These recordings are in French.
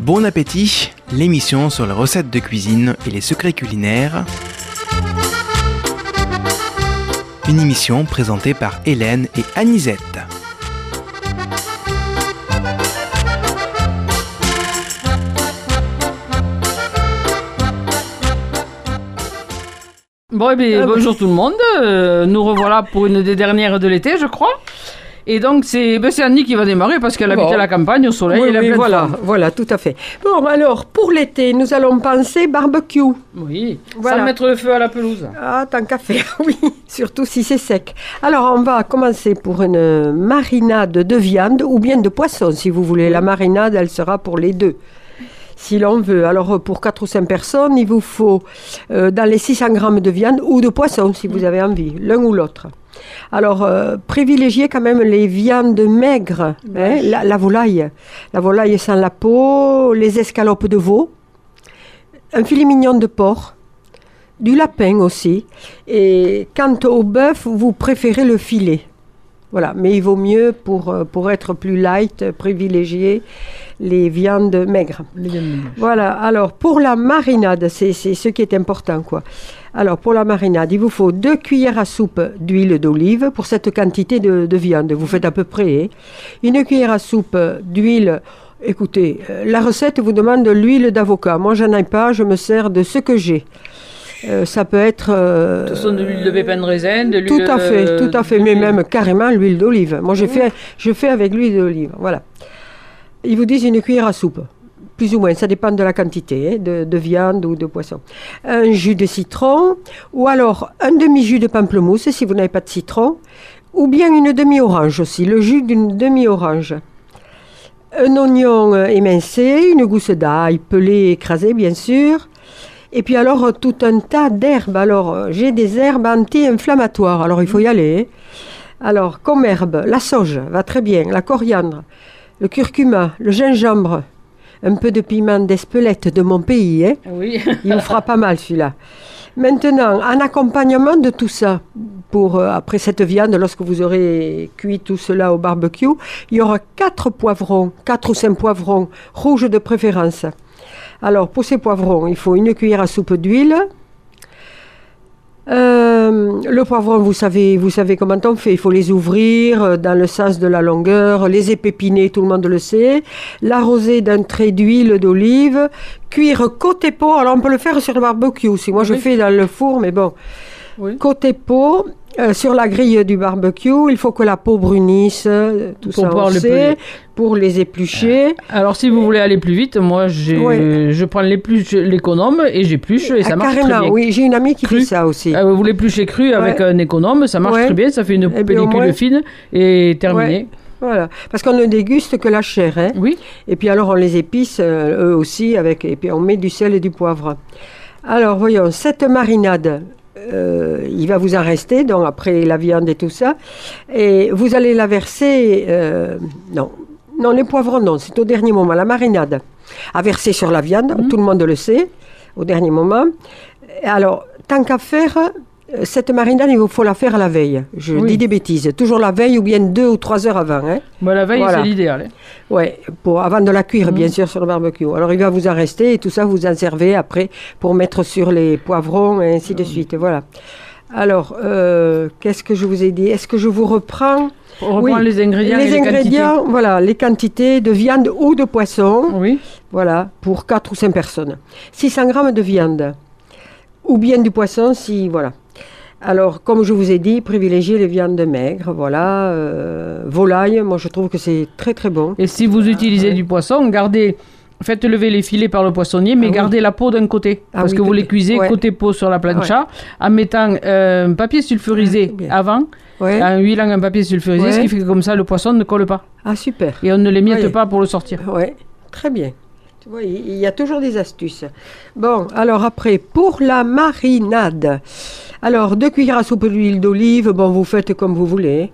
Bon appétit, l'émission sur les recettes de cuisine et les secrets culinaires. Une émission présentée par Hélène et Anisette. Bon, eh bien, bonjour tout le monde. Nous revoilà pour une des dernières de l'été, je crois. Et donc, c'est Annie qui va démarrer parce qu'elle habite à la campagne, au soleil. Oui, et oui, voilà, tout à fait. Bon, alors, pour l'été, nous allons penser barbecue. Oui, voilà. Sans mettre le feu à la pelouse. Ah, tant qu'à faire, oui, surtout si c'est sec. Alors, on va commencer pour une marinade de viande ou bien de poisson, si vous voulez. La marinade, elle sera pour les deux, si l'on veut. Alors, pour 4 ou 5 personnes, il vous faut dans les 600 grammes de viande ou de poisson, si vous avez envie, l'un ou l'autre. Alors, privilégiez quand même les viandes maigres, hein, la volaille sans la peau, les escalopes de veau, un filet mignon de porc, du lapin aussi. Et quant au bœuf, vous préférez le filet. Voilà, mais il vaut mieux, pour être plus light, privilégier les viandes maigres. Voilà, alors pour la marinade, c'est ce qui est important, quoi. Alors pour la marinade, il vous faut 2 cuillères à soupe d'huile d'olive pour cette quantité de viande. Vous faites à peu près, hein. Une cuillère à soupe d'huile. Écoutez, la recette vous demande de l'huile d'avocat. Moi, j'en ai pas, je me sers de ce que j'ai. Ça peut être... Ce sont de l'huile de pépin de raisin, de l'huile... Tout à fait, mais même carrément l'huile d'olive. Moi, je fais avec l'huile d'olive, voilà. Ils vous disent une cuillère à soupe, plus ou moins, ça dépend de la quantité, hein, de viande ou de poisson. Un jus de citron, ou alors un demi-jus de pamplemousse, si vous n'avez pas de citron, ou bien une demi-orange aussi, le jus d'une demi-orange. Un oignon émincé, une gousse d'ail pelée écrasée, bien sûr. Et puis alors, tout un tas d'herbes. Alors, j'ai des herbes anti-inflammatoires. Alors, il faut y aller. Alors, comme herbe, la sauge va très bien. La coriandre, le curcuma, le gingembre, un peu de piment d'Espelette de mon pays. Hein. Oui. Il vous fera pas mal, celui-là. Maintenant, en accompagnement de tout ça, après cette viande, lorsque vous aurez cuit tout cela au barbecue, il y aura 4 ou 5 poivrons rouges de préférence. Alors, pour ces poivrons, il faut une cuillère à soupe d'huile. Le poivron, vous savez comment on fait. Il faut les ouvrir dans le sens de la longueur, les épépiner, tout le monde le sait. L'arroser d'un trait d'huile d'olive. Cuire côté peau. Alors, on peut le faire sur le barbecue. Si moi, je fais dans le four, mais bon. Oui. Côté peau. Sur la grille du barbecue, il faut que la peau brunisse, tout ça on sait, pour les éplucher. Alors si vous voulez aller plus vite, moi je prends l'économe et j'épluche et ça marche très bien. Oui, j'ai une amie qui fait ça aussi. Vous l'épluchez cru avec un économe, ça marche très bien, ça fait une pellicule fine et terminé. Ouais. Voilà, parce qu'on ne déguste que la chair, hein. Oui. Et puis alors on les épice eux aussi et puis on met du sel et du poivre. Alors voyons, cette marinade. Il va vous en rester, donc après la viande et tout ça. Et vous allez la verser... non, les poivrons, non, c'est au dernier moment. La marinade à verser sur la viande, tout le monde le sait, au dernier moment. Alors, tant qu'à faire, cette marinade, il faut la faire la veille. Je dis des bêtises. Toujours la veille ou bien 2 ou 3 heures avant. Hein. La veille, c'est l'idéal. Hein. Oui, avant de la cuire, bien sûr, sur le barbecue. Alors, il va vous en rester et tout ça, vous en servez après pour mettre sur les poivrons et ainsi de suite. Voilà. Alors, qu'est-ce que je vous ai dit? Est-ce que je vous reprends? On reprend les ingrédients. Les ingrédients, voilà, les quantités de viande ou de poisson. Oui. Voilà, pour 4 ou 5 personnes. 600 grammes de viande ou bien du poisson, voilà. Alors, comme je vous ai dit, privilégiez les viandes maigres, voilà. Volaille, moi je trouve que c'est très très bon. Et si vous utilisez du poisson, faites lever les filets par le poissonnier, mais gardez la peau d'un côté. Parce que vous les cuisez côté peau sur la plancha, en mettant un papier sulfurisé avant, en huilant un papier sulfurisé, ce qui fait que comme ça le poisson ne colle pas. Ah super. Et on ne l'émiette pas pour le sortir. Oui, très bien. Tu vois, il y a toujours des astuces. Bon, alors après, pour la marinade... Alors, 2 cuillères à soupe d'huile d'olive, bon, vous faites comme vous voulez.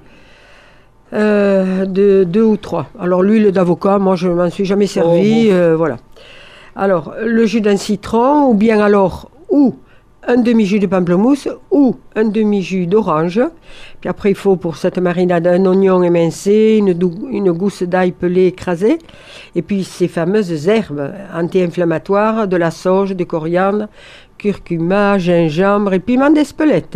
2 ou 3. Alors, l'huile d'avocat, moi, je ne m'en suis jamais servi. Voilà. Alors, le jus d'un citron, ou bien alors, un demi-jus de pamplemousse ou un demi-jus d'orange. Puis après, il faut pour cette marinade un oignon émincé, une gousse d'ail pelé écrasée, et puis ces fameuses herbes anti-inflammatoires, de la sauge, du coriandre, curcuma, gingembre et piment d'Espelette.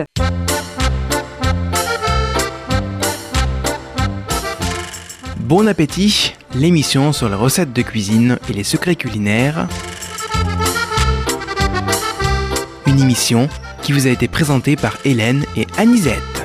Bon appétit, l'émission sur les recettes de cuisine et les secrets culinaires. Une émission qui vous a été présentée par Hélène et Anisette.